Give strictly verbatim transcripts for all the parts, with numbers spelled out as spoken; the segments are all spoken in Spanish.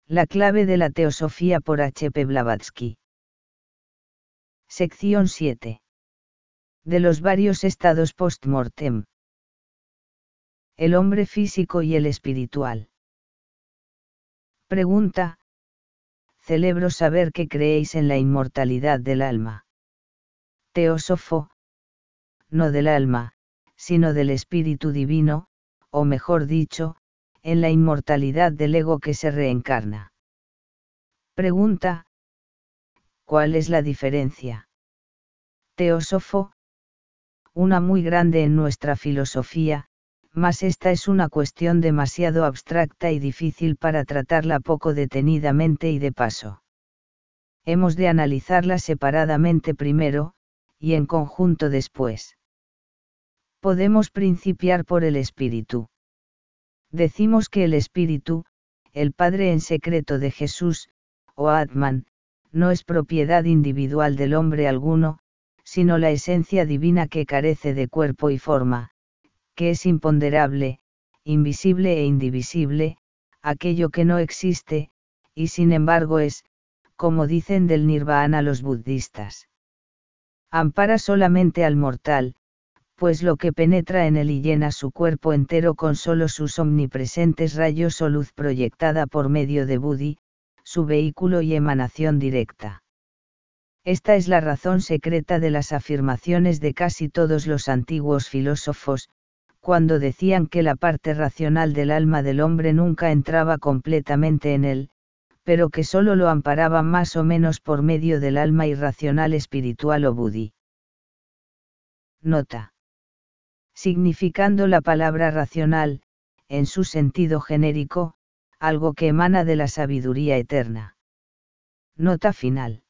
La clave de la teosofía por H P Blavatsky. Sección siete. De los varios estados post-mortem. El hombre físico y el espiritual. Pregunta. Celebro saber que creéis en la inmortalidad del alma. Teósofo. No del alma, sino del espíritu divino, o mejor dicho, en la inmortalidad del ego que se reencarna. Pregunta. ¿Cuál es la diferencia? Teósofo. Una muy grande en nuestra filosofía, mas esta es una cuestión demasiado abstracta y difícil para tratarla poco detenidamente y de paso. Hemos de analizarla separadamente primero, y en conjunto después. Podemos principiar por el espíritu. Decimos que el espíritu, el Padre en secreto de Jesús, o Atman, no es propiedad individual del hombre alguno, sino la esencia divina que carece de cuerpo y forma, que es imponderable, invisible e indivisible, aquello que no existe, y sin embargo es, como dicen del nirvana los budistas. Ampara solamente al mortal, pues lo que penetra en él y llena su cuerpo entero con solo sus omnipresentes rayos o luz proyectada por medio de Buddhi, su vehículo y emanación directa. Esta es la razón secreta de las afirmaciones de casi todos los antiguos filósofos, cuando decían que la parte racional del alma del hombre nunca entraba completamente en él, pero que sólo lo amparaba más o menos por medio del alma irracional espiritual o Buddhi. Nota. Significando la palabra racional, en su sentido genérico, algo que emana de la sabiduría eterna. Nota final.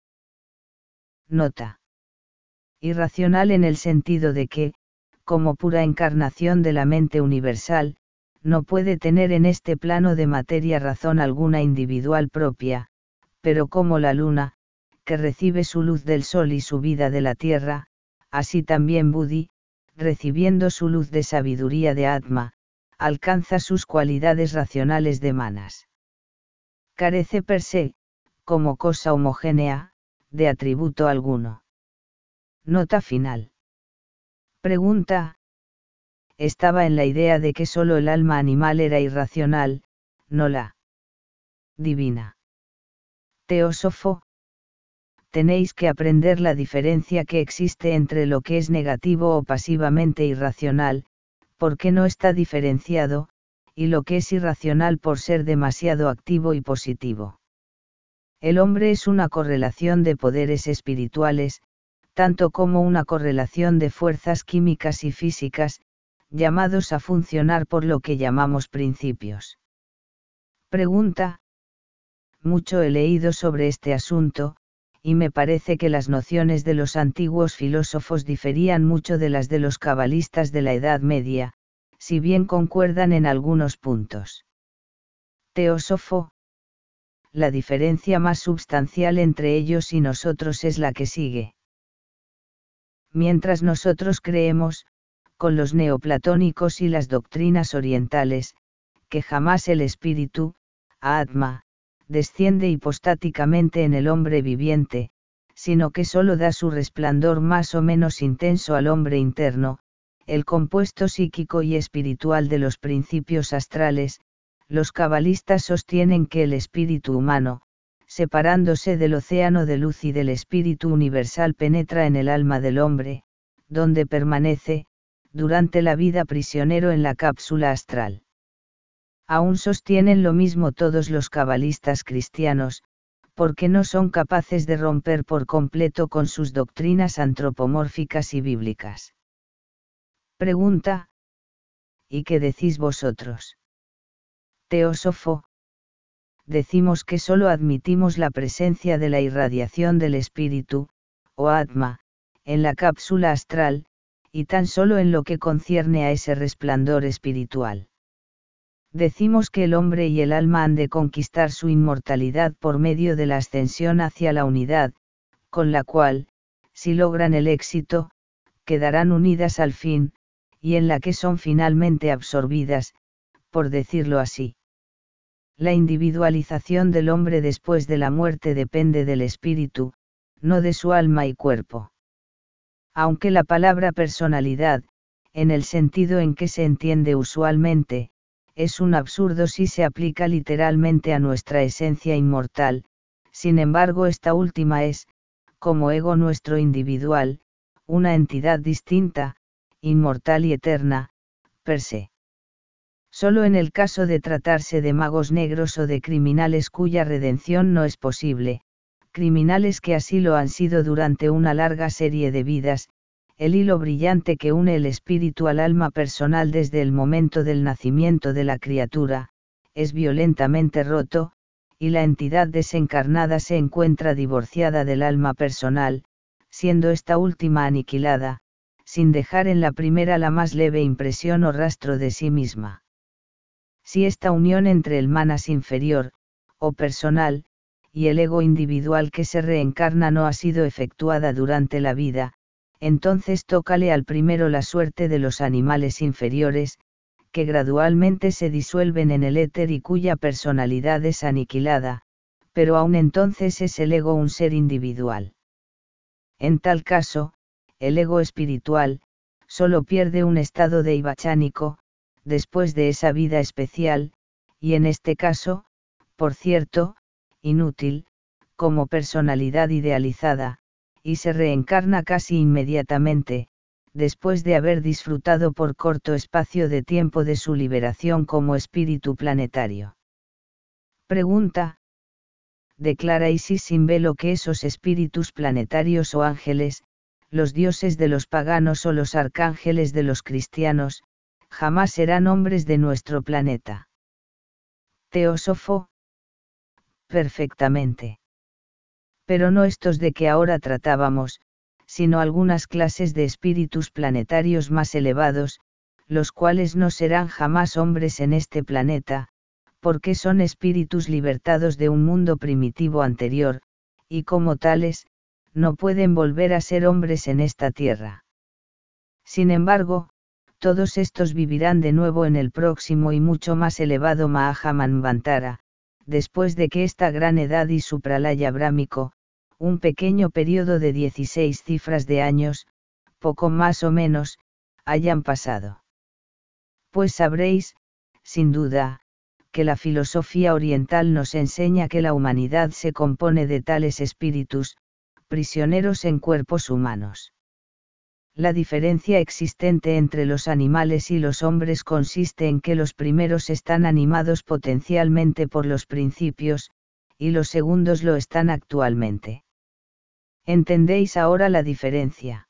Nota. Irracional en el sentido de que, como pura encarnación de la mente universal, no puede tener en este plano de materia razón alguna individual propia, pero como la luna, que recibe su luz del sol y su vida de la tierra, así también Buddhi, recibiendo su luz de sabiduría de Atma, alcanza sus cualidades racionales de manas. Carece per se, como cosa homogénea, de atributo alguno. Nota final. Pregunta. Estaba en la idea de que solo el alma animal era irracional, no la divina. Teósofo. Tenéis que aprender la diferencia que existe entre lo que es negativo o pasivamente irracional, porque no está diferenciado, y lo que es irracional por ser demasiado activo y positivo. El hombre es una correlación de poderes espirituales, tanto como una correlación de fuerzas químicas y físicas, llamados a funcionar por lo que llamamos principios. Pregunta. Mucho he leído sobre este asunto, y me parece que las nociones de los antiguos filósofos diferían mucho de las de los cabalistas de la Edad Media, si bien concuerdan en algunos puntos. Teósofo. La diferencia más substancial entre ellos y nosotros es la que sigue. Mientras nosotros creemos, con los neoplatónicos y las doctrinas orientales, que jamás el espíritu, Atma, desciende hipostáticamente en el hombre viviente, sino que sólo da su resplandor más o menos intenso al hombre interno, el compuesto psíquico y espiritual de los principios astrales, los cabalistas sostienen que el espíritu humano, separándose del océano de luz y del espíritu universal, penetra en el alma del hombre, donde permanece, durante la vida prisionero en la cápsula astral. Aún sostienen lo mismo todos los cabalistas cristianos, porque no son capaces de romper por completo con sus doctrinas antropomórficas y bíblicas. Pregunta. ¿Y qué decís vosotros? Teósofo. Decimos que solo admitimos la presencia de la irradiación del espíritu, o Atma, en la cápsula astral, y tan solo en lo que concierne a ese resplandor espiritual. Decimos que el hombre y el alma han de conquistar su inmortalidad por medio de la ascensión hacia la unidad, con la cual, si logran el éxito, quedarán unidas al fin, y en la que son finalmente absorbidas, por decirlo así. La individualización del hombre después de la muerte depende del espíritu, no de su alma y cuerpo. Aunque la palabra personalidad, en el sentido en que se entiende usualmente, es un absurdo si se aplica literalmente a nuestra esencia inmortal, sin embargo esta última es, como ego nuestro individual, una entidad distinta, inmortal y eterna, per se. Solo en el caso de tratarse de magos negros o de criminales cuya redención no es posible, criminales que así lo han sido durante una larga serie de vidas, el hilo brillante que une el espíritu al alma personal desde el momento del nacimiento de la criatura, es violentamente roto, y la entidad desencarnada se encuentra divorciada del alma personal, siendo esta última aniquilada, sin dejar en la primera la más leve impresión o rastro de sí misma. Si esta unión entre el manas inferior, o personal, y el ego individual que se reencarna no ha sido efectuada durante la vida, entonces tócale al primero la suerte de los animales inferiores, que gradualmente se disuelven en el éter y cuya personalidad es aniquilada, pero aún entonces es el ego un ser individual. En tal caso, el ego espiritual, solo pierde un estado deivachánico, después de esa vida especial, y en este caso, por cierto, inútil, como personalidad idealizada, y se reencarna casi inmediatamente, después de haber disfrutado por corto espacio de tiempo de su liberación como espíritu planetario. Pregunta. Declara Isis sin velo que esos espíritus planetarios o ángeles, los dioses de los paganos o los arcángeles de los cristianos, jamás serán hombres de nuestro planeta. Teósofo. Perfectamente. Pero no estos de que ahora tratábamos, sino algunas clases de espíritus planetarios más elevados, los cuales no serán jamás hombres en este planeta, porque son espíritus libertados de un mundo primitivo anterior, y como tales, no pueden volver a ser hombres en esta tierra. Sin embargo, todos estos vivirán de nuevo en el próximo y mucho más elevado Mahamanvantara, después de que esta gran edad y su pralaya brámico, un pequeño periodo de dieciséis cifras de años, poco más o menos, hayan pasado. Pues sabréis, sin duda, que la filosofía oriental nos enseña que la humanidad se compone de tales espíritus, prisioneros en cuerpos humanos. La diferencia existente entre los animales y los hombres consiste en que los primeros están animados potencialmente por los principios, y los segundos lo están actualmente. ¿Entendéis ahora la diferencia?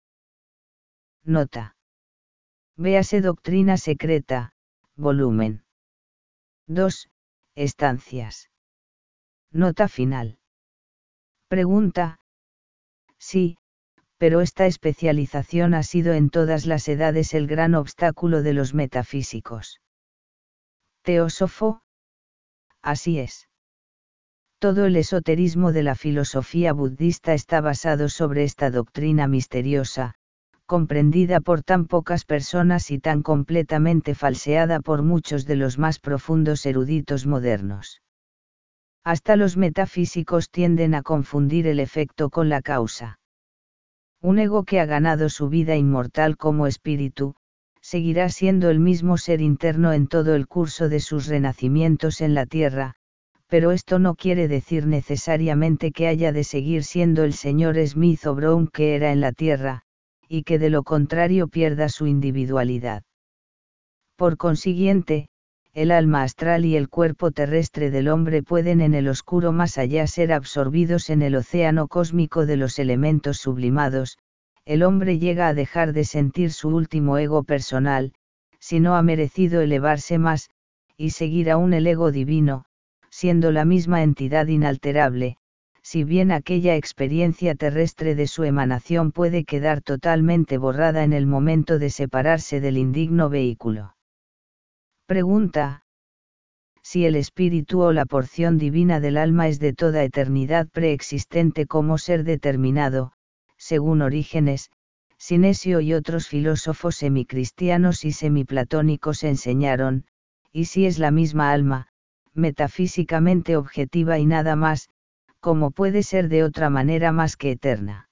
Nota. Véase Doctrina Secreta, volumen dos, Estancias. Nota final. Pregunta. Sí, pero esta especialización ha sido en todas las edades el gran obstáculo de los metafísicos. Teósofo. Así es. Todo el esoterismo de la filosofía budista está basado sobre esta doctrina misteriosa, comprendida por tan pocas personas y tan completamente falseada por muchos de los más profundos eruditos modernos. Hasta los metafísicos tienden a confundir el efecto con la causa. Un ego que ha ganado su vida inmortal como espíritu, seguirá siendo el mismo ser interno en todo el curso de sus renacimientos en la tierra, pero esto no quiere decir necesariamente que haya de seguir siendo el señor Smith o Brown que era en la tierra, y que de lo contrario pierda su individualidad. Por consiguiente, el alma astral y el cuerpo terrestre del hombre pueden en el oscuro más allá ser absorbidos en el océano cósmico de los elementos sublimados. El hombre llega a dejar de sentir su último ego personal, si no ha merecido elevarse más, y seguir aún el ego divino, siendo la misma entidad inalterable, si bien aquella experiencia terrestre de su emanación puede quedar totalmente borrada en el momento de separarse del indigno vehículo. Pregunta. Si el espíritu o la porción divina del alma es de toda eternidad preexistente como ser determinado, según Orígenes, Sinesio y otros filósofos semicristianos y semiplatónicos enseñaron, y si es la misma alma, metafísicamente objetiva y nada más, como puede ser de otra manera más que eterna.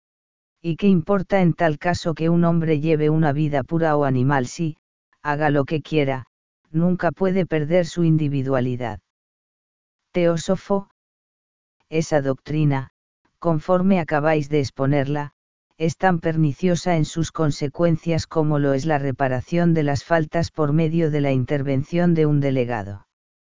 ¿Y qué importa en tal caso que un hombre lleve una vida pura o animal si, haga lo que quiera, nunca puede perder su individualidad? Teósofo. Esa doctrina, conforme acabáis de exponerla, es tan perniciosa en sus consecuencias como lo es la reparación de las faltas por medio de la intervención de un delegado.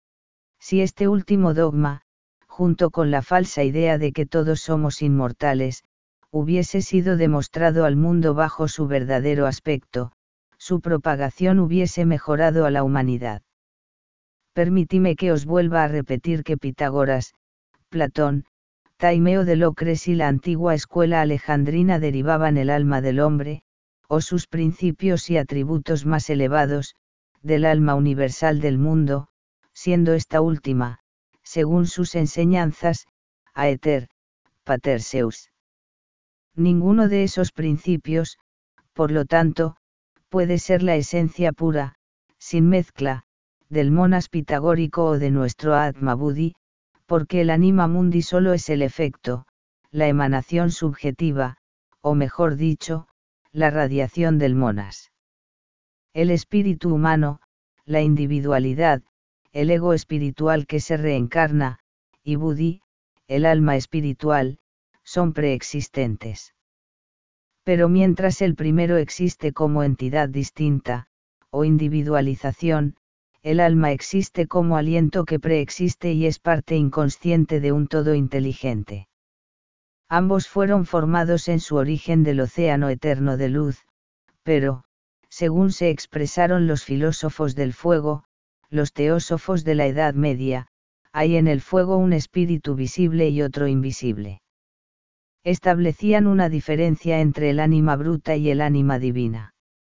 Si este último dogma, junto con la falsa idea de que todos somos inmortales, hubiese sido demostrado al mundo bajo su verdadero aspecto, su propagación hubiese mejorado a la humanidad. Permitidme que os vuelva a repetir que Pitágoras, Platón, Taimeo de Locres y la antigua escuela alejandrina derivaban el alma del hombre, o sus principios y atributos más elevados, del alma universal del mundo, siendo esta última, según sus enseñanzas, aether, pater seus. Ninguno de esos principios, por lo tanto, puede ser la esencia pura, sin mezcla, del monas pitagórico o de nuestro Atma Buddhi, porque el anima mundi solo es el efecto, la emanación subjetiva, o mejor dicho, la radiación del monas. El espíritu humano, la individualidad, el ego espiritual que se reencarna, y Buddhi, el alma espiritual, son preexistentes. Pero mientras el primero existe como entidad distinta, o individualización, el alma existe como aliento que preexiste y es parte inconsciente de un todo inteligente. Ambos fueron formados en su origen del océano eterno de luz, pero, según se expresaron los filósofos del fuego, los teósofos de la Edad Media, hay en el fuego un espíritu visible y otro invisible. Establecían una diferencia entre el ánima bruta y el ánima divina.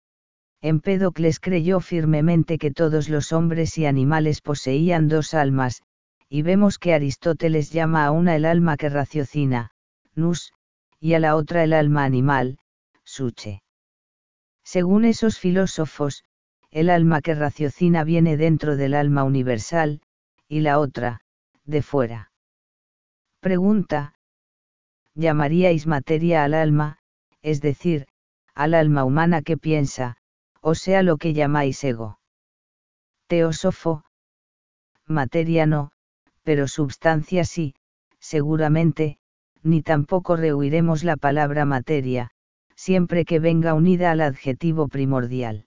Empédocles creyó firmemente que todos los hombres y animales poseían dos almas, y vemos que Aristóteles llama a una el alma que raciocina, nous, y a la otra el alma animal, suche. Según esos filósofos, el alma que raciocina viene dentro del alma universal, y la otra, de fuera. Pregunta: ¿llamaríais materia al alma, es decir, al alma humana que piensa, o sea lo que llamáis ego? Teósofo. Materia no, pero substancia sí, seguramente, ni tampoco rehuiremos la palabra materia, siempre que venga unida al adjetivo primordial.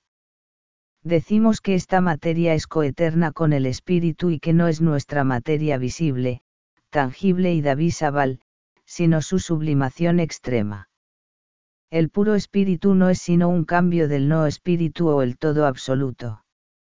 Decimos que esta materia es coeterna con el espíritu y que no es nuestra materia visible, tangible y davisable, sino su sublimación extrema. El puro espíritu no es sino un cambio del no espíritu o el todo absoluto.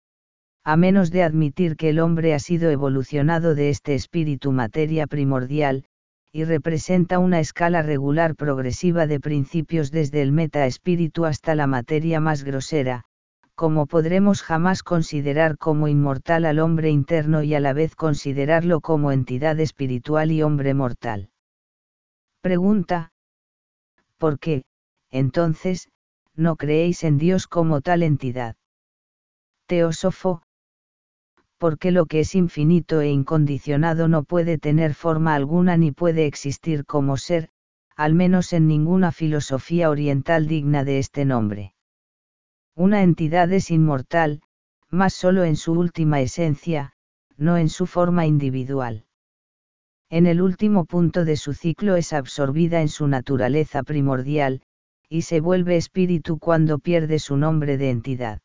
A menos de admitir que el hombre ha sido evolucionado de este espíritu materia primordial, y representa una escala regular progresiva de principios desde el meta-espíritu hasta la materia más grosera, como podremos jamás considerar como inmortal al hombre interno y a la vez considerarlo como entidad espiritual y hombre mortal. Pregunta: ¿por qué, entonces, no creéis en Dios como tal entidad? Teósofo. Porque lo que es infinito e incondicionado no puede tener forma alguna ni puede existir como ser, al menos en ninguna filosofía oriental digna de este nombre. Una entidad es inmortal, mas solo en su última esencia, no en su forma individual. En el último punto de su ciclo es absorbida en su naturaleza primordial, y se vuelve espíritu cuando pierde su nombre de entidad.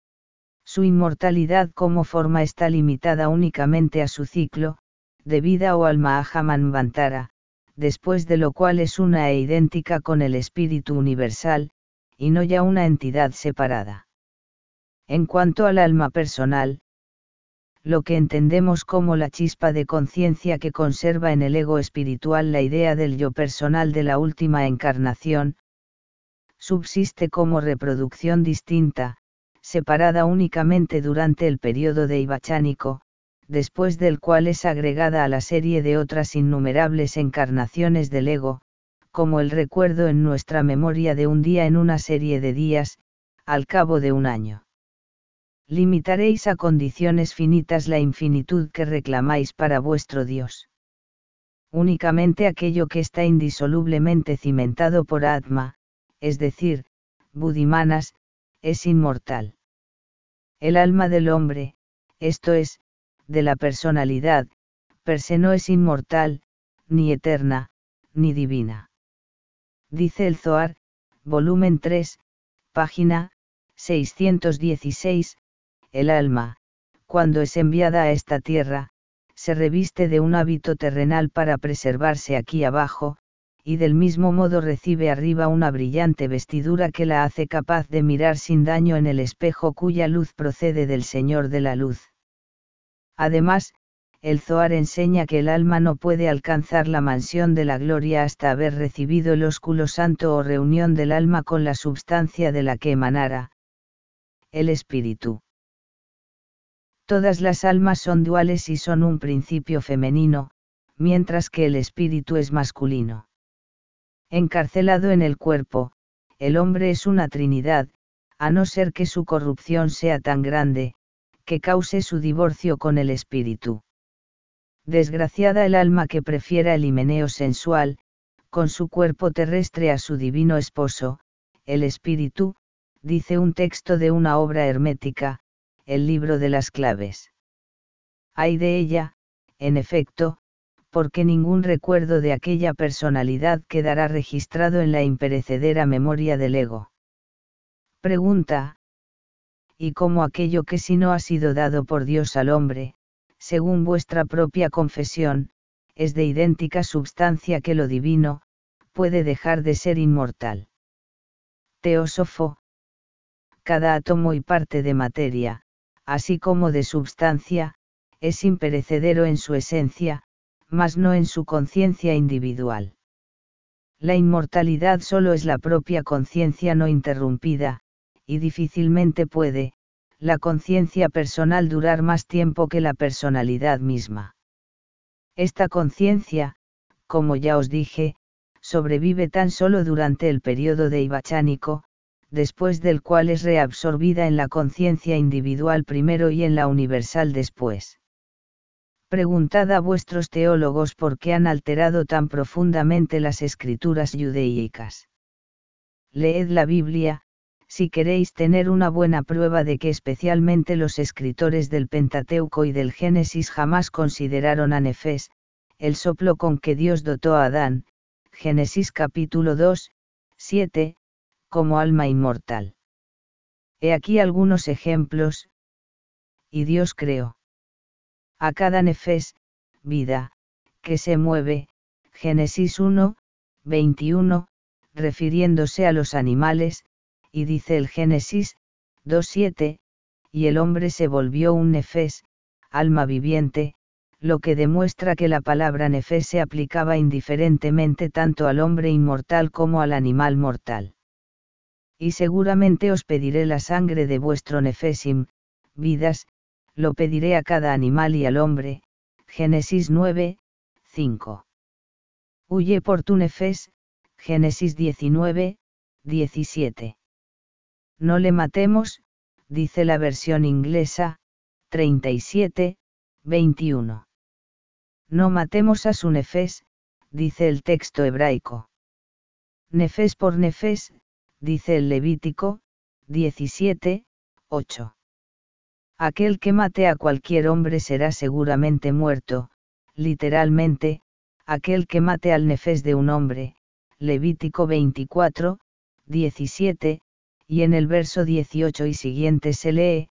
Su inmortalidad como forma está limitada únicamente a su ciclo, de vida o al Mahamanvantara, después de lo cual es una e idéntica con el espíritu universal, y no ya una entidad separada. En cuanto al alma personal, lo que entendemos como la chispa de conciencia que conserva en el ego espiritual la idea del yo personal de la última encarnación, subsiste como reproducción distinta, separada únicamente durante el periodo deivachánico, después del cual es agregada a la serie de otras innumerables encarnaciones del ego, como el recuerdo en nuestra memoria de un día en una serie de días, al cabo de un año. Limitaréis a condiciones finitas la infinitud que reclamáis para vuestro Dios. Únicamente aquello que está indisolublemente cimentado por Atma, es decir, Buddhimanas, es inmortal. El alma del hombre, esto es, de la personalidad, per se no es inmortal, ni eterna, ni divina. Dice el Zohar, volumen tres, página seiscientos dieciséis, el alma, cuando es enviada a esta tierra, se reviste de un hábito terrenal para preservarse aquí abajo, y del mismo modo recibe arriba una brillante vestidura que la hace capaz de mirar sin daño en el espejo cuya luz procede del Señor de la luz. Además, el Zohar enseña que el alma no puede alcanzar la mansión de la gloria hasta haber recibido el ósculo santo o reunión del alma con la substancia de la que emanara, el espíritu. Todas las almas son duales y son un principio femenino, mientras que el espíritu es masculino. Encarcelado en el cuerpo, el hombre es una trinidad, a no ser que su corrupción sea tan grande, que cause su divorcio con el espíritu. Desgraciada el alma que prefiera el himeneo sensual, con su cuerpo terrestre a su divino esposo, el espíritu, dice un texto de una obra hermética, el libro de las claves. Ay de ella, en efecto, porque ningún recuerdo de aquella personalidad quedará registrado en la imperecedera memoria del ego. Pregunta. ¿Y cómo aquello que si no ha sido dado por Dios al hombre, según vuestra propia confesión, es de idéntica substancia que lo divino, puede dejar de ser inmortal? Teósofo. Cada átomo y parte de materia, así como de substancia, es imperecedero en su esencia, mas no en su conciencia individual. La inmortalidad solo es la propia conciencia no interrumpida, y difícilmente puede, la conciencia personal durar más tiempo que la personalidad misma. Esta conciencia, como ya os dije, sobrevive tan solo durante el periodo deivachánico, después del cual es reabsorbida en la conciencia individual primero y en la universal después. Preguntad a vuestros teólogos por qué han alterado tan profundamente las escrituras judaicas. Leed la Biblia, si queréis tener una buena prueba de que especialmente los escritores del Pentateuco y del Génesis jamás consideraron a Nefés, el soplo con que Dios dotó a Adán, Génesis capítulo dos, siete, como alma inmortal. He aquí algunos ejemplos. Y Dios creó a cada nefés, vida, que se mueve, Génesis uno, veintiuno, refiriéndose a los animales, y dice el Génesis dos, siete, y el hombre se volvió un nefés, alma viviente, lo que demuestra que la palabra nefés se aplicaba indiferentemente tanto al hombre inmortal como al animal mortal. Y seguramente os pediré la sangre de vuestro nefesim, vidas, lo pediré a cada animal y al hombre, Génesis nueve, cinco. Huye por tu nefés, Génesis diecinueve, diecisiete. No le matemos, dice la versión inglesa, treinta y siete, veintiuno. No matemos a su nefés, dice el texto hebraico. Nefés por nefés, dice el Levítico, diecisiete, ocho. Aquel que mate a cualquier hombre será seguramente muerto, literalmente, aquel que mate al nefés de un hombre, Levítico veinticuatro, diecisiete, y en el verso dieciocho y siguiente se lee,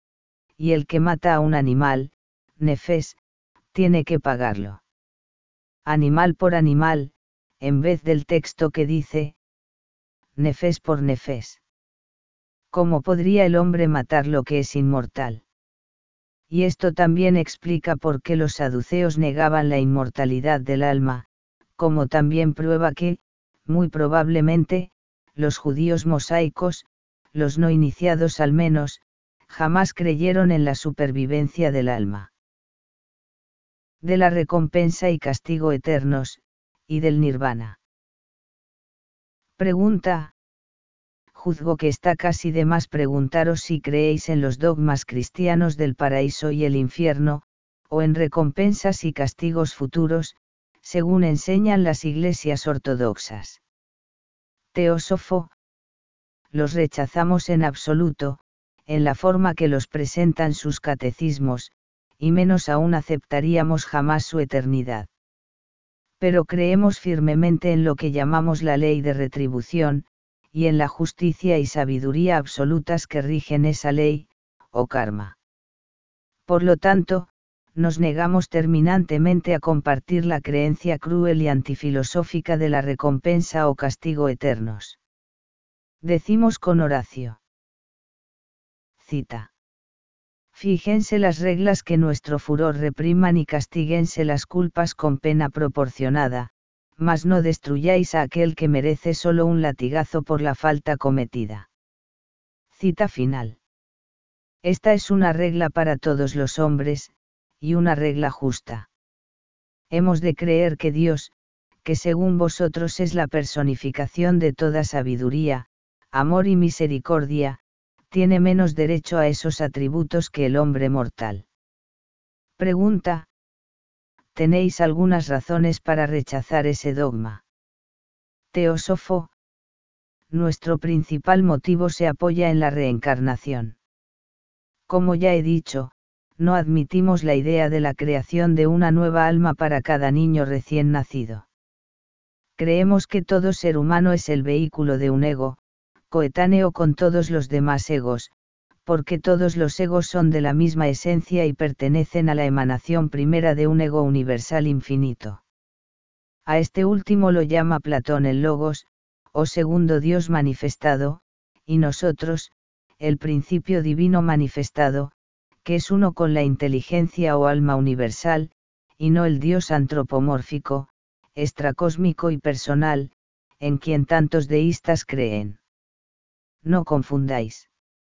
y el que mata a un animal, nefés, tiene que pagarlo. Animal por animal, en vez del texto que dice, nefés por nefés. ¿Cómo podría el hombre matar lo que es inmortal? Y esto también explica por qué los saduceos negaban la inmortalidad del alma, como también prueba que, muy probablemente, los judíos mosaicos, los no iniciados al menos, jamás creyeron en la supervivencia del alma. De la recompensa y castigo eternos, y del nirvana. Pregunta. juzgo que está casi de más preguntaros si creéis en los dogmas cristianos del paraíso y el infierno, o en recompensas y castigos futuros, según enseñan las iglesias ortodoxas. Teósofo. Los rechazamos en absoluto, en la forma que los presentan sus catecismos, y menos aún aceptaríamos jamás su eternidad. Pero creemos firmemente en lo que llamamos la ley de retribución, y en la justicia y sabiduría absolutas que rigen esa ley, o karma. Por lo tanto, nos negamos terminantemente a compartir la creencia cruel y antifilosófica de la recompensa o castigo eternos. Decimos con Horacio. Cita. Fíjense las reglas que nuestro furor repriman y castíguense las culpas con pena proporcionada, mas no destruyáis a aquel que merece solo un latigazo por la falta cometida. Cita final. Esta es una regla para todos los hombres, y una regla justa. Hemos de creer que Dios, que según vosotros es la personificación de toda sabiduría, amor y misericordia, tiene menos derecho a esos atributos que el hombre mortal. Pregunta. ¿Tenéis algunas razones para rechazar ese dogma? Teósofo. Nuestro principal motivo se apoya en la reencarnación. Como ya he dicho, no admitimos la idea de la creación de una nueva alma para cada niño recién nacido. Creemos que todo ser humano es el vehículo de un ego, coetáneo con todos los demás egos, porque todos los egos son de la misma esencia y pertenecen a la emanación primera de un ego universal infinito. A este último lo llama Platón el Logos, o segundo Dios manifestado, y nosotros, el principio divino manifestado, que es uno con la inteligencia o alma universal, y no el Dios antropomórfico, extracósmico y personal, en quien tantos deístas creen. No confundáis.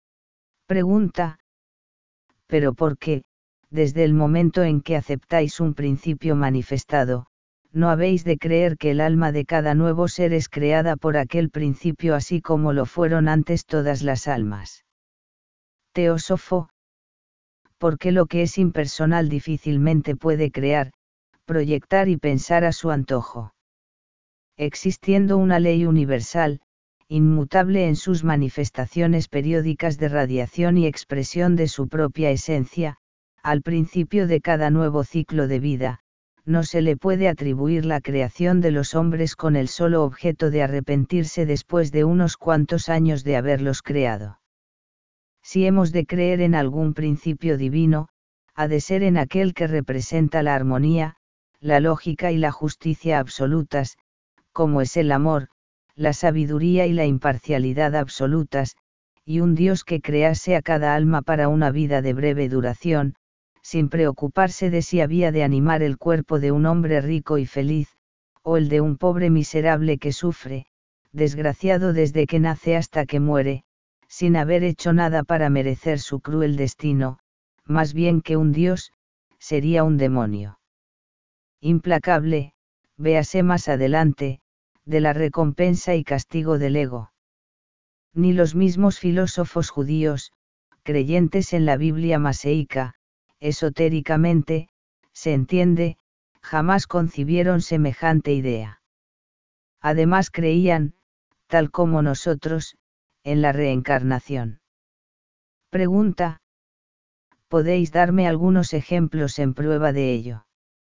Pregunta. ¿Pero por qué, desde el momento en que aceptáis un principio manifestado, no habéis de creer que el alma de cada nuevo ser es creada por aquel principio así como lo fueron antes todas las almas? Teósofo. Porque lo que es impersonal difícilmente puede crear, proyectar y pensar a su antojo. Existiendo una ley universal, inmutable en sus manifestaciones periódicas de radiación y expresión de su propia esencia, al principio de cada nuevo ciclo de vida, no se le puede atribuir la creación de los hombres con el solo objeto de arrepentirse después de unos cuantos años de haberlos creado. Si hemos de creer en algún principio divino, ha de ser en aquel que representa la armonía, la lógica y la justicia absolutas, como es el amor, la sabiduría y la imparcialidad absolutas, y un Dios que crease a cada alma para una vida de breve duración, sin preocuparse de si había de animar el cuerpo de un hombre rico y feliz, o el de un pobre miserable que sufre, desgraciado desde que nace hasta que muere, sin haber hecho nada para merecer su cruel destino, más bien que un Dios, sería un demonio. Implacable, véase más adelante, de la recompensa y castigo del ego. Ni los mismos filósofos judíos, creyentes en la Biblia maseica, esotéricamente, se entiende, jamás concibieron semejante idea. Además creían, tal como nosotros, en la reencarnación. Pregunta. ¿Podéis darme algunos ejemplos en prueba de ello?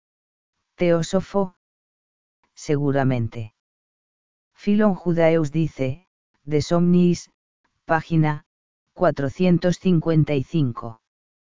Teósofo. Seguramente. Philon Judaeus dice, de Somnis, página, cuatrocientos cincuenta y cinco.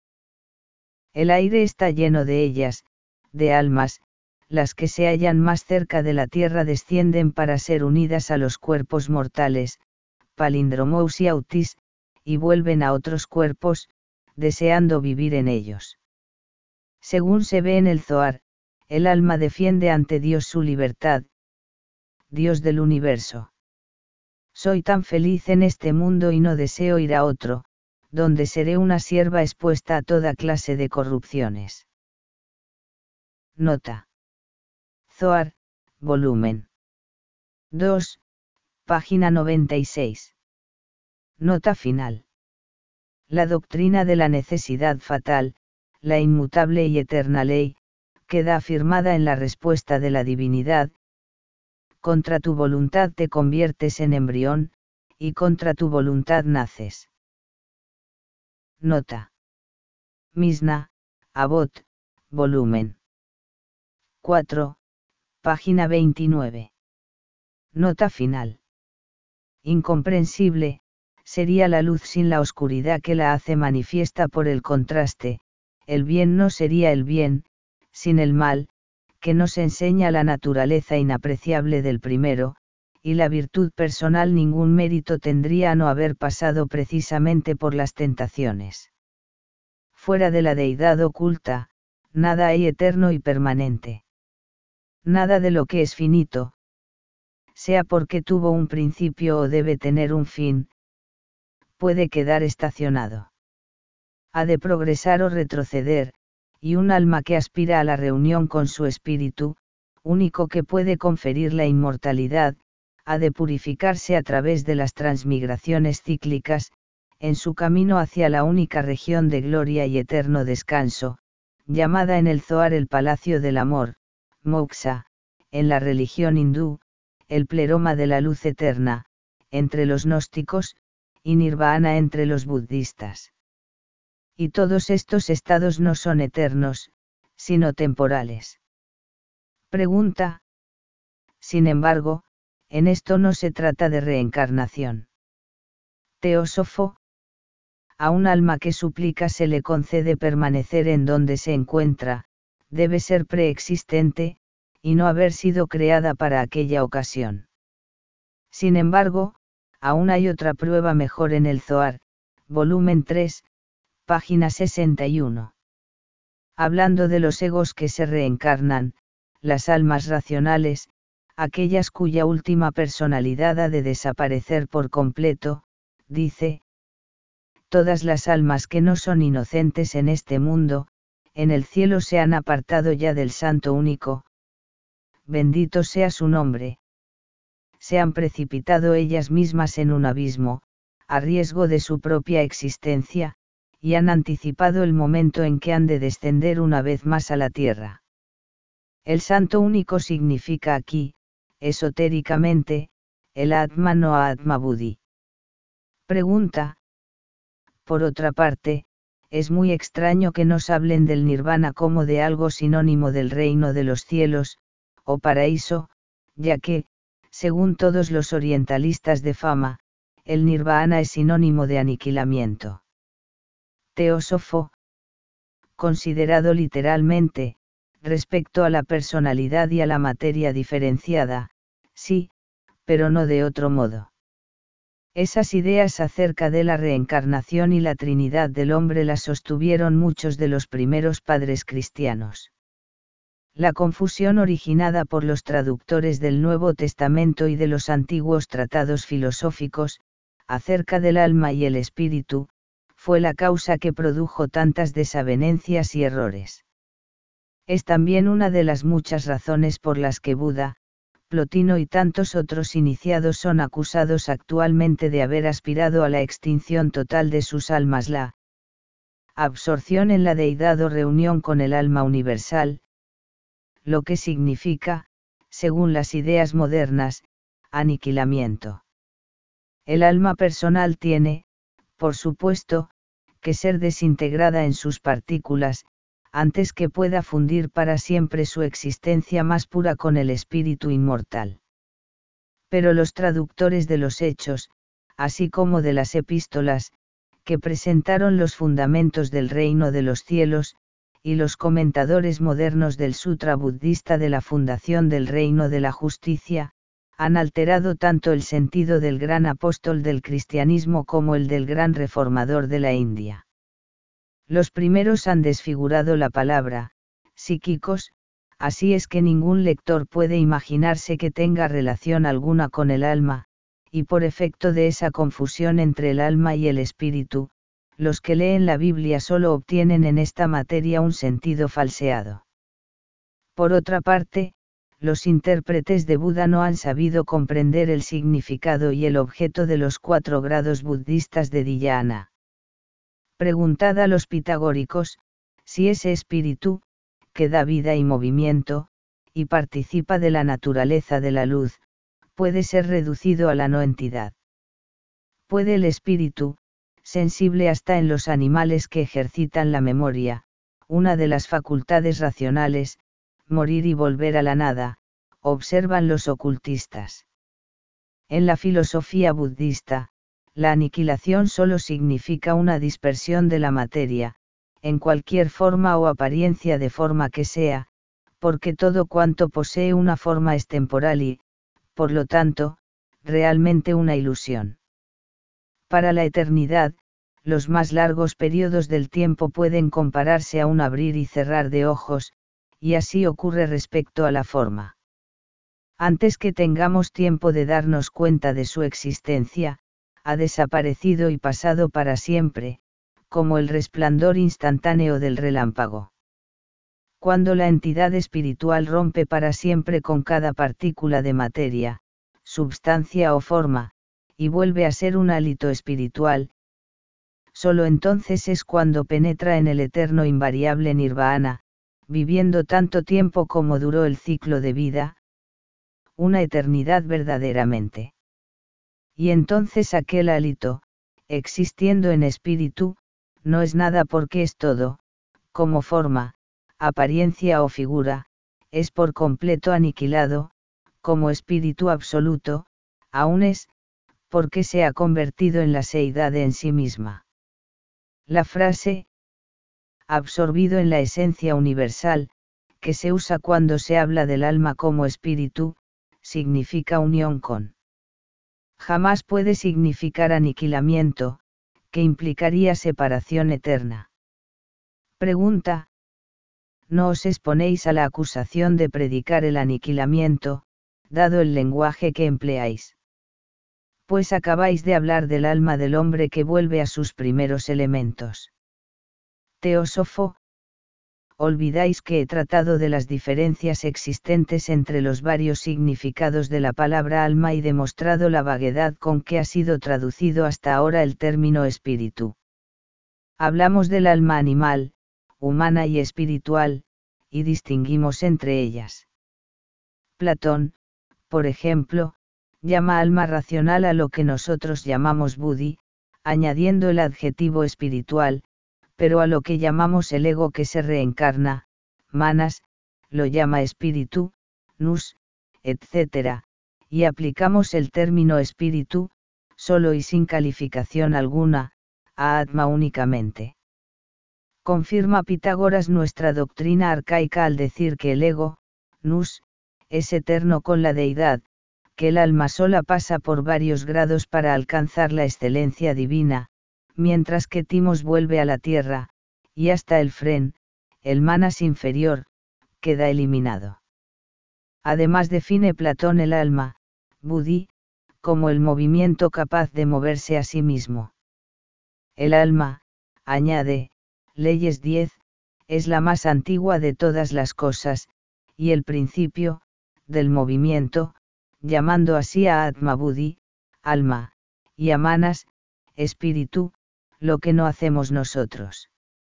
El aire está lleno de ellas, de almas, las que se hallan más cerca de la tierra descienden para ser unidas a los cuerpos mortales, palindromous y autis, y vuelven a otros cuerpos, deseando vivir en ellos. Según se ve en el Zohar, el alma defiende ante Dios su libertad, Dios del universo. Soy tan feliz en este mundo y no deseo ir a otro, donde seré una sierva expuesta a toda clase de corrupciones. Nota. Zohar, volumen dos, página noventa y seis. Nota final. La doctrina de la necesidad fatal, la inmutable y eterna ley, queda afirmada en la respuesta de la divinidad: contra tu voluntad te conviertes en embrión, y contra tu voluntad naces. Nota. Misna, Avot, volumen cuatro, página veintinueve. Nota final. Incomprensible, sería la luz sin la oscuridad que la hace manifiesta. Por el contraste, el bien no sería el bien, sin el mal, que nos enseña la naturaleza inapreciable del primero, y la virtud personal ningún mérito tendría a no haber pasado precisamente por las tentaciones. Fuera de la deidad oculta, nada hay eterno y permanente. Nada de lo que es finito, sea porque tuvo un principio o debe tener un fin, puede quedar estacionado. Ha de progresar o retroceder, y un alma que aspira a la reunión con su espíritu, único que puede conferir la inmortalidad, ha de purificarse a través de las transmigraciones cíclicas, en su camino hacia la única región de gloria y eterno descanso, llamada en el Zohar el Palacio del Amor, Moksha, en la religión hindú, el pleroma de la luz eterna, entre los gnósticos, y nirvana entre los budistas. Y todos estos estados no son eternos, sino temporales. Pregunta. Sin embargo, en esto no se trata de reencarnación. Teósofo. A un alma que suplica se le concede permanecer en donde se encuentra, debe ser preexistente, y no haber sido creada para aquella ocasión. Sin embargo, aún hay otra prueba mejor en el Zohar, volumen tres, página sesenta y uno. Hablando de los egos que se reencarnan, las almas racionales, aquellas cuya última personalidad ha de desaparecer por completo, dice: todas las almas que no son inocentes en este mundo, en el cielo se han apartado ya del Santo único, bendito sea su nombre. Se han precipitado ellas mismas en un abismo, a riesgo de su propia existencia, y han anticipado el momento en que han de descender una vez más a la tierra. El Santo único significa aquí, esotéricamente, el Atman o Atma Buddhi. Pregunta. Por otra parte, es muy extraño que nos hablen del nirvana como de algo sinónimo del reino de los cielos, o paraíso, ya que, según todos los orientalistas de fama, el nirvana es sinónimo de aniquilamiento. Teósofo. Considerado literalmente, respecto a la personalidad y a la materia diferenciada, sí, pero no de otro modo. Esas ideas acerca de la reencarnación y la Trinidad del hombre las sostuvieron muchos de los primeros padres cristianos. La confusión originada por los traductores del Nuevo Testamento y de los antiguos tratados filosóficos, acerca del alma y el espíritu, fue la causa que produjo tantas desavenencias y errores. Es también una de las muchas razones por las que Buda, Plotino y tantos otros iniciados son acusados actualmente de haber aspirado a la extinción total de sus almas, la absorción en la deidad o reunión con el alma universal, lo que significa, según las ideas modernas, aniquilamiento. El alma personal tiene, por supuesto, que ser desintegrada en sus partículas, antes que pueda fundir para siempre su existencia más pura con el espíritu inmortal. Pero los traductores de los hechos, así como de las epístolas, que presentaron los fundamentos del reino de los cielos, y los comentadores modernos del Sutra budista de la fundación del reino de la justicia, han alterado tanto el sentido del gran apóstol del cristianismo como el del gran reformador de la India. Los primeros han desfigurado la palabra, psíquicos, así es que ningún lector puede imaginarse que tenga relación alguna con el alma, y por efecto de esa confusión entre el alma y el espíritu, los que leen la Biblia solo obtienen en esta materia un sentido falseado. Por otra parte, los intérpretes de Buda no han sabido comprender el significado y el objeto de los cuatro grados budistas de dhyana. Preguntad a los pitagóricos, si ese espíritu, que da vida y movimiento, y participa de la naturaleza de la luz, puede ser reducido a la no entidad. ¿Puede el espíritu, sensible hasta en los animales que ejercitan la memoria, una de las facultades racionales, morir y volver a la nada? Observan los ocultistas. En la filosofía budista, la aniquilación solo significa una dispersión de la materia, en cualquier forma o apariencia de forma que sea, porque todo cuanto posee una forma es temporal y, por lo tanto, realmente una ilusión. Para la eternidad, los más largos periodos del tiempo pueden compararse a un abrir y cerrar de ojos, y así ocurre respecto a la forma. Antes que tengamos tiempo de darnos cuenta de su existencia, ha desaparecido y pasado para siempre, como el resplandor instantáneo del relámpago. Cuando la entidad espiritual rompe para siempre con cada partícula de materia, substancia o forma, y vuelve a ser un hálito espiritual, solo entonces es cuando penetra en el eterno invariable nirvana, viviendo tanto tiempo como duró el ciclo de vida, una eternidad verdaderamente. Y entonces aquel hálito, existiendo en espíritu, no es nada porque es todo, como forma, apariencia o figura, es por completo aniquilado, como espíritu absoluto, aún es, porque se ha convertido en la seidad en sí misma. La frase, absorbido en la esencia universal, que se usa cuando se habla del alma como espíritu, significa unión con. Jamás puede significar aniquilamiento, que implicaría separación eterna. Pregunta. ¿No os exponéis a la acusación de predicar el aniquilamiento, dado el lenguaje que empleáis? Pues acabáis de hablar del alma del hombre que vuelve a sus primeros elementos. Teósofo. Olvidáis que he tratado de las diferencias existentes entre los varios significados de la palabra alma y demostrado la vaguedad con que ha sido traducido hasta ahora el término espíritu. Hablamos del alma animal, humana y espiritual, y distinguimos entre ellas. Platón, por ejemplo, llama alma racional a lo que nosotros llamamos buddhi, añadiendo el adjetivo espiritual, pero a lo que llamamos el ego que se reencarna, manas, lo llama espíritu, nous, etcétera, y aplicamos el término espíritu, solo y sin calificación alguna, a Atma únicamente. Confirma Pitágoras nuestra doctrina arcaica al decir que el ego, nous, es eterno con la deidad, que el alma sola pasa por varios grados para alcanzar la excelencia divina, mientras que Timos vuelve a la tierra, y hasta el fren, el manas inferior, queda eliminado. Además define Platón el alma, buddhi, como el movimiento capaz de moverse a sí mismo. El alma, añade, Leyes diez, es la más antigua de todas las cosas, y el principio, del movimiento, llamando así a Atma buddhi, alma, y a manas, espíritu, lo que no hacemos nosotros.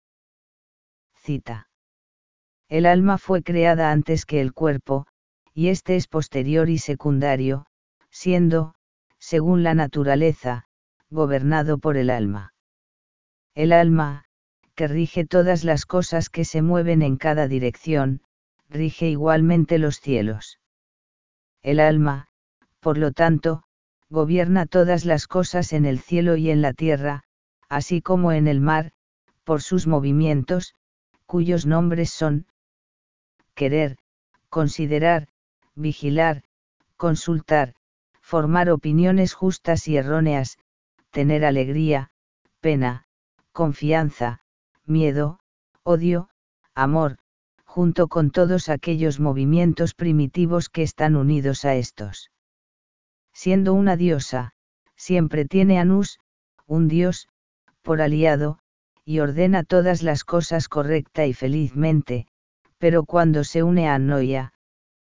Cita. El alma fue creada antes que el cuerpo, y este es posterior y secundario, siendo, según la naturaleza, gobernado por el alma. El alma, que rige todas las cosas que se mueven en cada dirección, rige igualmente los cielos. El alma, por lo tanto, gobierna todas las cosas en el cielo y en la tierra, así como en el mar, por sus movimientos, cuyos nombres son querer, considerar, vigilar, consultar, formar opiniones justas y erróneas, tener alegría, pena, confianza, miedo, odio, amor, junto con todos aquellos movimientos primitivos que están unidos a estos. Siendo una diosa, siempre tiene a Nous, un dios, por aliado, y ordena todas las cosas correcta y felizmente, pero cuando se une a Noia,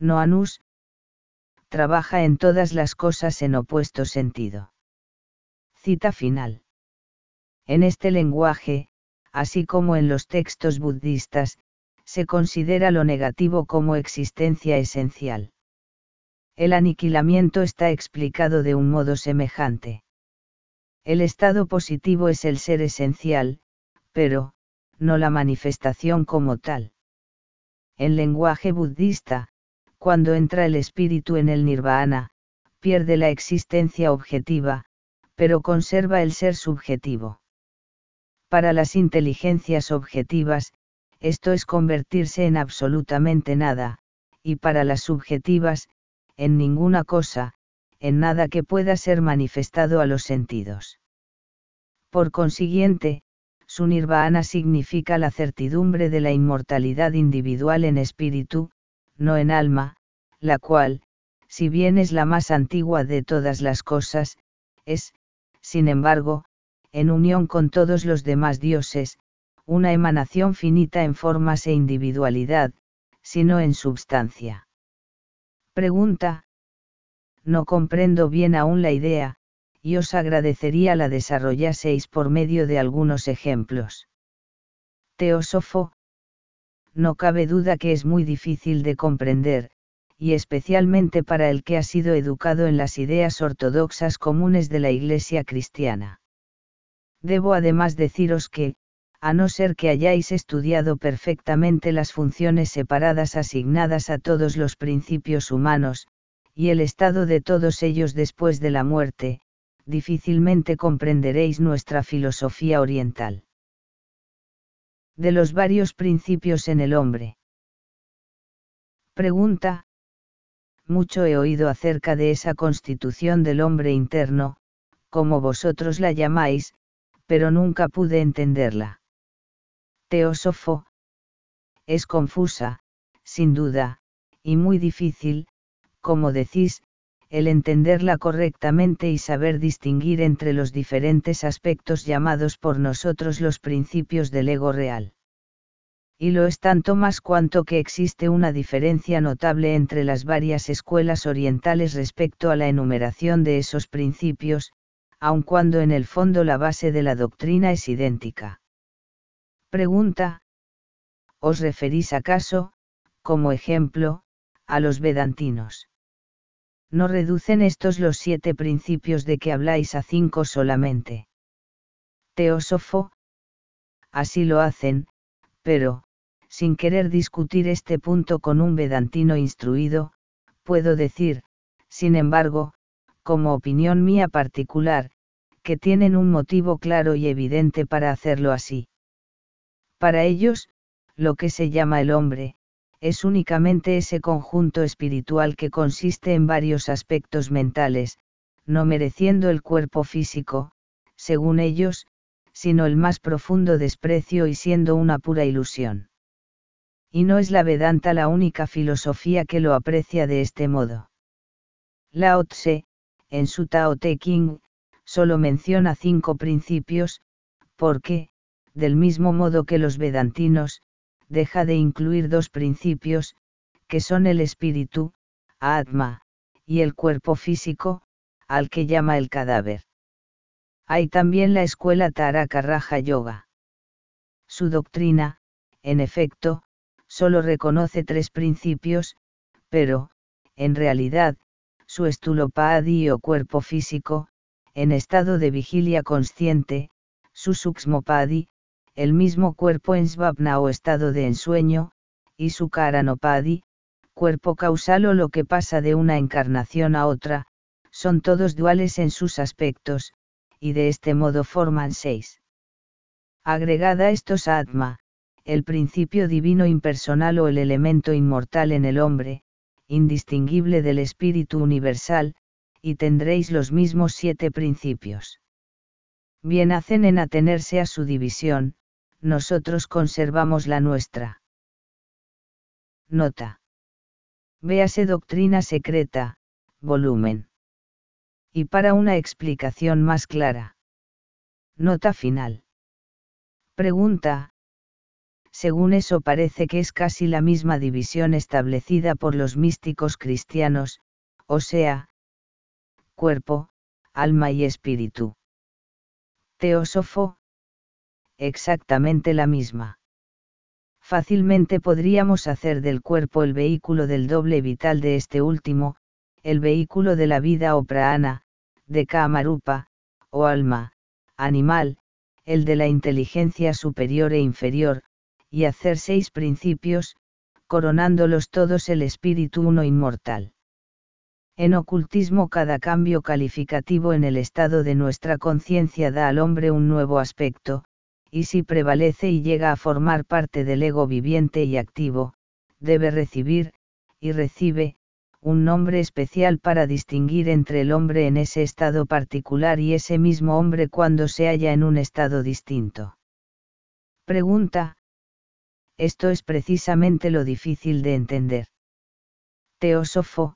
no anus, trabaja en todas las cosas en opuesto sentido. Cita final. En este lenguaje, así como en los textos budistas, se considera lo negativo como existencia esencial. El aniquilamiento está explicado de un modo semejante. El estado positivo es el ser esencial, pero, no la manifestación como tal. En lenguaje budista, cuando entra el espíritu en el nirvana, pierde la existencia objetiva, pero conserva el ser subjetivo. Para las inteligencias objetivas, esto es convertirse en absolutamente nada, y para las subjetivas, en ninguna cosa, en nada que pueda ser manifestado a los sentidos. Por consiguiente, su nirvana significa la certidumbre de la inmortalidad individual en espíritu, no en alma, la cual, si bien es la más antigua de todas las cosas, es, sin embargo, en unión con todos los demás dioses, una emanación finita en formas e individualidad, sino en substancia. Pregunta. No comprendo bien aún la idea, y os agradecería la desarrollaseis por medio de algunos ejemplos. Teósofo. No cabe duda que es muy difícil de comprender, y especialmente para el que ha sido educado en las ideas ortodoxas comunes de la Iglesia cristiana. Debo además deciros que, a no ser que hayáis estudiado perfectamente las funciones separadas asignadas a todos los principios humanos, y el estado de todos ellos después de la muerte, difícilmente comprenderéis nuestra filosofía oriental. De los varios principios en el hombre. Pregunta. Mucho he oído acerca de esa constitución del hombre interno, como vosotros la llamáis, pero nunca pude entenderla. Teósofo. Es confusa, sin duda, y muy difícil, como decís, el entenderla correctamente y saber distinguir entre los diferentes aspectos llamados por nosotros los principios del ego real. Y lo es tanto más cuanto que existe una diferencia notable entre las varias escuelas orientales respecto a la enumeración de esos principios, aun cuando en el fondo la base de la doctrina es idéntica. Pregunta. ¿Os referís acaso, como ejemplo, a los vedantinos? ¿No reducen estos los siete principios de que habláis a cinco solamente? Teósofo. Así lo hacen, pero, sin querer discutir este punto con un vedantino instruido, puedo decir, sin embargo, como opinión mía particular, que tienen un motivo claro y evidente para hacerlo así. Para ellos, lo que se llama el hombre, es únicamente ese conjunto espiritual que consiste en varios aspectos mentales, no mereciendo el cuerpo físico, según ellos, sino el más profundo desprecio y siendo una pura ilusión. Y no es la Vedanta la única filosofía que lo aprecia de este modo. Lao Tse, en su Tao Te Ching, solo menciona cinco principios, porque, del mismo modo que los vedantinos, deja de incluir dos principios, que son el espíritu, Atma, y el cuerpo físico, al que llama el cadáver. Hay también la escuela Taraka Raja Yoga. Su doctrina, en efecto, solo reconoce tres principios, pero, en realidad, su Stulopadi o cuerpo físico, en estado de vigilia consciente, su Sukshmopadi, el mismo cuerpo en Svapna o estado de ensueño, y su Karanopadi, cuerpo causal o lo que pasa de una encarnación a otra, son todos duales en sus aspectos, y de este modo forman seis. Agregada estos a Atma, el principio divino impersonal o el elemento inmortal en el hombre, indistinguible del espíritu universal, y tendréis los mismos siete principios. Bien hacen en atenerse a su división, nosotros conservamos la nuestra. Nota. Véase Doctrina Secreta, volumen. Y para una explicación más clara. Nota final. Pregunta. según eso parece que es casi la misma división establecida por los místicos cristianos, o sea, cuerpo, alma y espíritu. Teósofo. Exactamente la misma. Fácilmente podríamos hacer del cuerpo el vehículo del doble vital de este último, el vehículo de la vida o prana, de Kamarupa, o alma, animal, el de la inteligencia superior e inferior, y hacer seis principios, coronándolos todos el espíritu uno inmortal. En ocultismo cada cambio calificativo en el estado de nuestra conciencia da al hombre un nuevo aspecto, y si prevalece y llega a formar parte del ego viviente y activo, debe recibir, y recibe, un nombre especial para distinguir entre el hombre en ese estado particular y ese mismo hombre cuando se halla en un estado distinto. Pregunta. Esto es precisamente lo difícil de entender. Teósofo.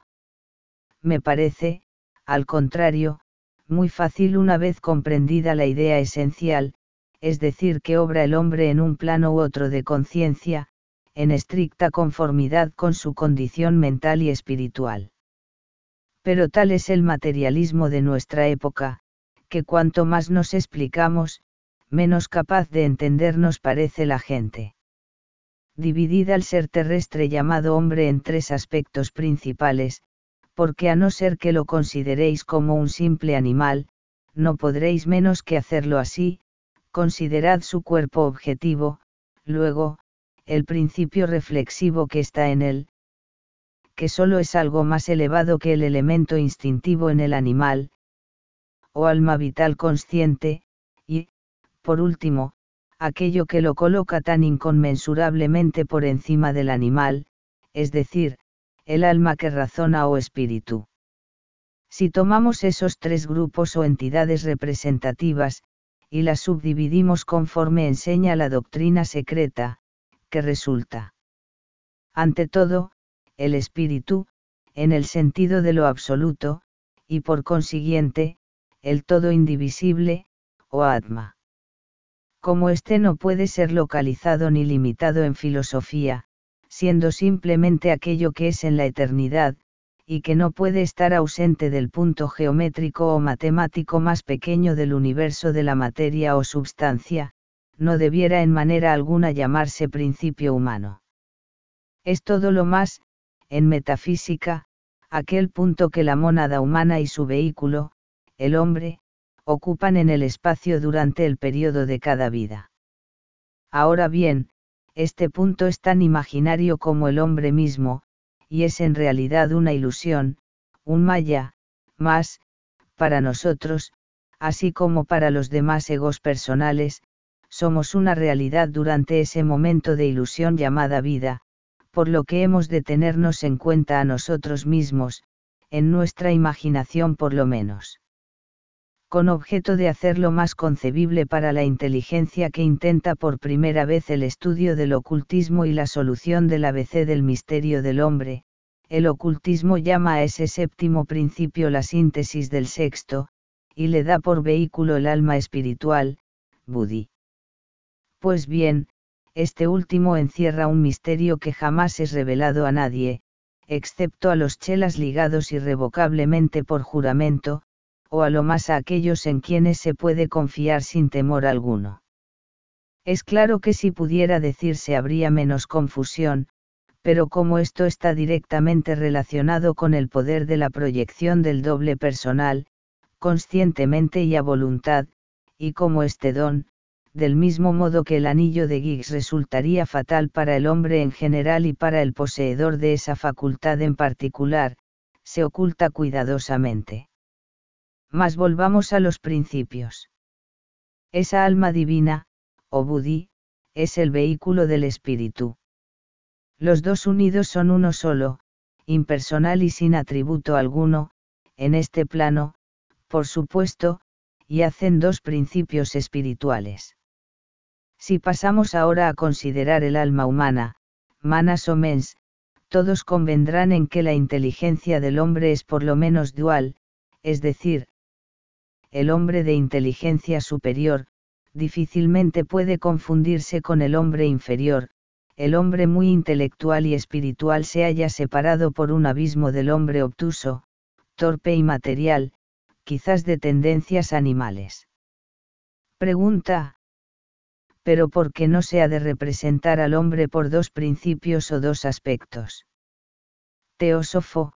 Me parece, al contrario, muy fácil una vez comprendida la idea esencial, es decir, que obra el hombre en un plano u otro de conciencia, en estricta conformidad con su condición mental y espiritual. Pero tal es el materialismo de nuestra época, que cuanto más nos explicamos, menos capaz de entender nos parece la gente. Dividid al ser terrestre llamado hombre en tres aspectos principales, porque a no ser que lo consideréis como un simple animal, no podréis menos que hacerlo así. Considerad su cuerpo objetivo, luego, el principio reflexivo que está en él, que solo es algo más elevado que el elemento instintivo en el animal, o alma vital consciente, y, por último, aquello que lo coloca tan inconmensurablemente por encima del animal, es decir, el alma que razona o espíritu. Si tomamos esos tres grupos o entidades representativas, y las subdividimos conforme enseña la doctrina secreta, que resulta. Ante todo, el espíritu, en el sentido de lo absoluto, y por consiguiente, el todo indivisible, o Atma. Como éste no puede ser localizado ni limitado en filosofía, siendo simplemente aquello que es en la eternidad, y que no puede estar ausente del punto geométrico o matemático más pequeño del universo de la materia o substancia, no debiera en manera alguna llamarse principio humano. Es todo lo más, en metafísica, aquel punto que la mónada humana y su vehículo, el hombre, ocupan en el espacio durante el periodo de cada vida. Ahora bien, este punto es tan imaginario como el hombre mismo, y es en realidad una ilusión, un maya, más, para nosotros, así como para los demás egos personales, somos una realidad durante ese momento de ilusión llamada vida, por lo que hemos de tenernos en cuenta a nosotros mismos, en nuestra imaginación por lo menos. Con objeto de hacerlo más concebible para la inteligencia que intenta por primera vez el estudio del ocultismo y la solución del A B C del misterio del hombre, el ocultismo llama a ese séptimo principio la síntesis del sexto, y le da por vehículo el alma espiritual, Buddhi. Pues bien, este último encierra un misterio que jamás es revelado a nadie, excepto a los chelas ligados irrevocablemente por juramento, o a lo más a aquellos en quienes se puede confiar sin temor alguno. Es claro que si pudiera decirse habría menos confusión, pero como esto está directamente relacionado con el poder de la proyección del doble personal, conscientemente y a voluntad, y como este don, del mismo modo que el anillo de Giggs resultaría fatal para el hombre en general y para el poseedor de esa facultad en particular, se oculta cuidadosamente. Mas volvamos a los principios. Esa alma divina, o Buddhi, es el vehículo del espíritu. Los dos unidos son uno solo, impersonal y sin atributo alguno, en este plano, por supuesto, y hacen dos principios espirituales. Si pasamos ahora a considerar el alma humana, manas o mens, todos convendrán en que la inteligencia del hombre es por lo menos dual, es decir, el hombre de inteligencia superior, difícilmente puede confundirse con el hombre inferior. El hombre muy intelectual y espiritual se halla separado por un abismo del hombre obtuso, torpe y material, quizás de tendencias animales. Pregunta: ¿pero por qué no se ha de representar al hombre por dos principios o dos aspectos? Teósofo: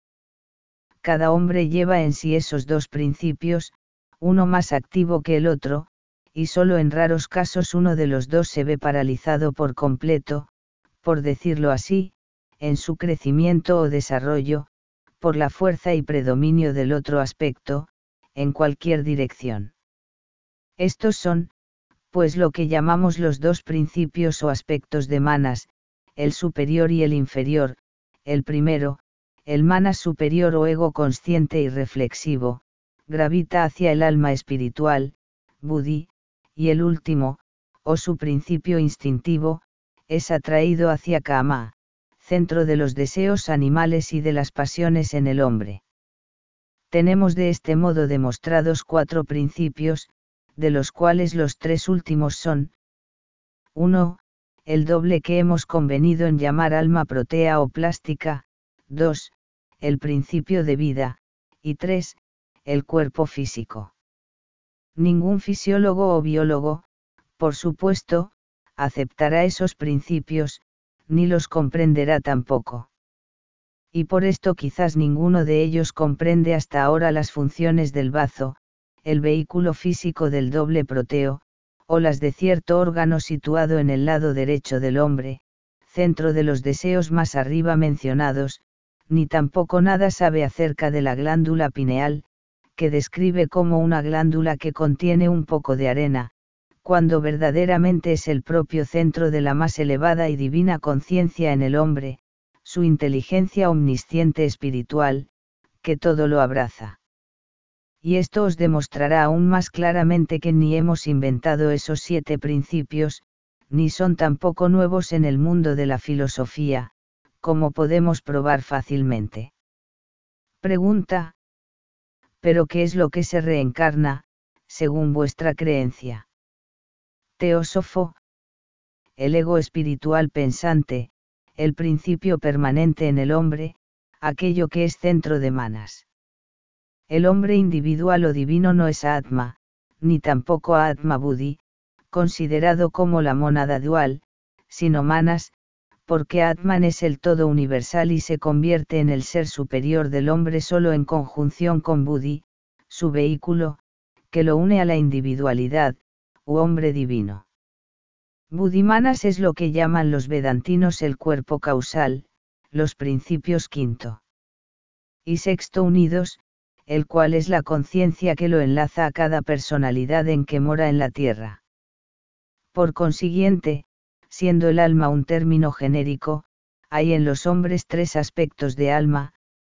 cada hombre lleva en sí esos dos principios, uno más activo que el otro, y solo en raros casos uno de los dos se ve paralizado por completo, por decirlo así, en su crecimiento o desarrollo, por la fuerza y predominio del otro aspecto, en cualquier dirección. Estos son, pues, lo que llamamos los dos principios o aspectos de manas, el superior y el inferior. El primero, el manas superior o ego consciente y reflexivo, gravita hacia el alma espiritual, buddhi, y el último, o su principio instintivo, es atraído hacia Kama, centro de los deseos animales y de las pasiones en el hombre. Tenemos de este modo demostrados cuatro principios, de los cuales los tres últimos son: uno. El doble que hemos convenido en llamar alma protea o plástica; dos. El principio de vida; y tres. El cuerpo físico. Ningún fisiólogo o biólogo, por supuesto, aceptará esos principios, ni los comprenderá tampoco. Y por esto quizás ninguno de ellos comprende hasta ahora las funciones del bazo, el vehículo físico del doble proteo, o las de cierto órgano situado en el lado derecho del hombre, centro de los deseos más arriba mencionados, ni tampoco nada sabe acerca de la glándula pineal, que describe como una glándula que contiene un poco de arena, cuando verdaderamente es el propio centro de la más elevada y divina conciencia en el hombre, su inteligencia omnisciente espiritual, que todo lo abraza. Y esto os demostrará aún más claramente que ni hemos inventado esos siete principios, ni son tampoco nuevos en el mundo de la filosofía, como podemos probar fácilmente. Pregunta: ¿pero qué es lo que se reencarna, según vuestra creencia? Teósofo: el ego espiritual pensante, el principio permanente en el hombre, aquello que es centro de manas. El hombre individual o divino no es Atma, ni tampoco Atma Buddhi, considerado como la mónada dual, sino manas, porque Atman es el todo universal y se convierte en el ser superior del hombre solo en conjunción con Buddhi, su vehículo, que lo une a la individualidad, u hombre divino. Buddhimanas es lo que llaman los vedantinos el cuerpo causal, los principios quinto y sexto unidos, el cual es la conciencia que lo enlaza a cada personalidad en que mora en la tierra. Por consiguiente, siendo el alma un término genérico, hay en los hombres tres aspectos de alma: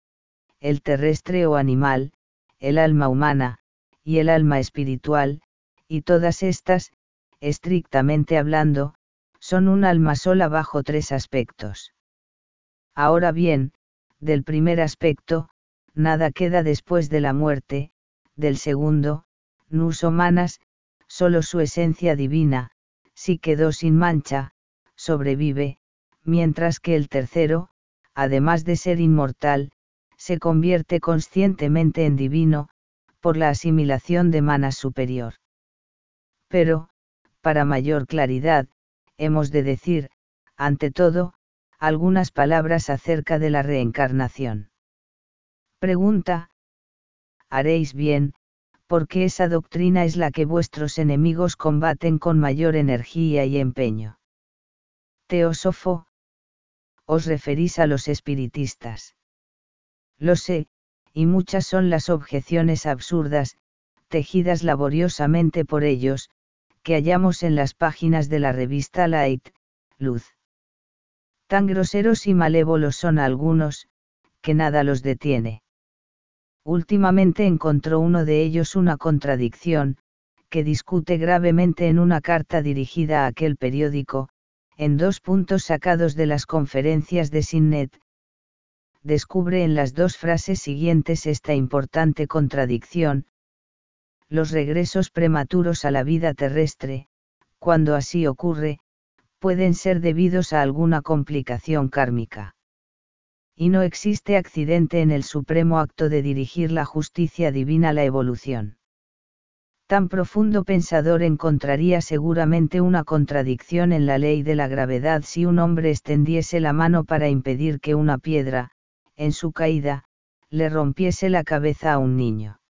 el terrestre o animal, el alma humana, y el alma espiritual, y todas estas, estrictamente hablando, son un alma sola bajo tres aspectos. Ahora bien, del primer aspecto, nada queda después de la muerte; del segundo, nus humanas, solo su esencia divina, si quedó sin mancha, sobrevive, mientras que el tercero, además de ser inmortal, se convierte conscientemente en divino, por la asimilación de manas superior. Pero, para mayor claridad, hemos de decir, ante todo, algunas palabras acerca de la reencarnación. Pregunta: haréis bien, porque esa doctrina es la que vuestros enemigos combaten con mayor energía y empeño. Teósofo: os referís a los espiritistas. Lo sé, y muchas son las objeciones absurdas, tejidas laboriosamente por ellos, que hallamos en las páginas de la revista Light, Luz. Tan groseros y malévolos son algunos, que nada los detiene. Últimamente encontró uno de ellos una contradicción, que discute gravemente en una carta dirigida a aquel periódico, en dos puntos sacados de las conferencias de Sinnet. Descubre en las dos frases siguientes esta importante contradicción: los regresos prematuros a la vida terrestre, cuando así ocurre, pueden ser debidos a alguna complicación kármica. Y no existe accidente en el supremo acto de dirigir la justicia divina a la evolución. Tan profundo pensador encontraría seguramente una contradicción en la ley de la gravedad si un hombre extendiese la mano para impedir que una piedra, en su caída, le rompiese la cabeza a un niño.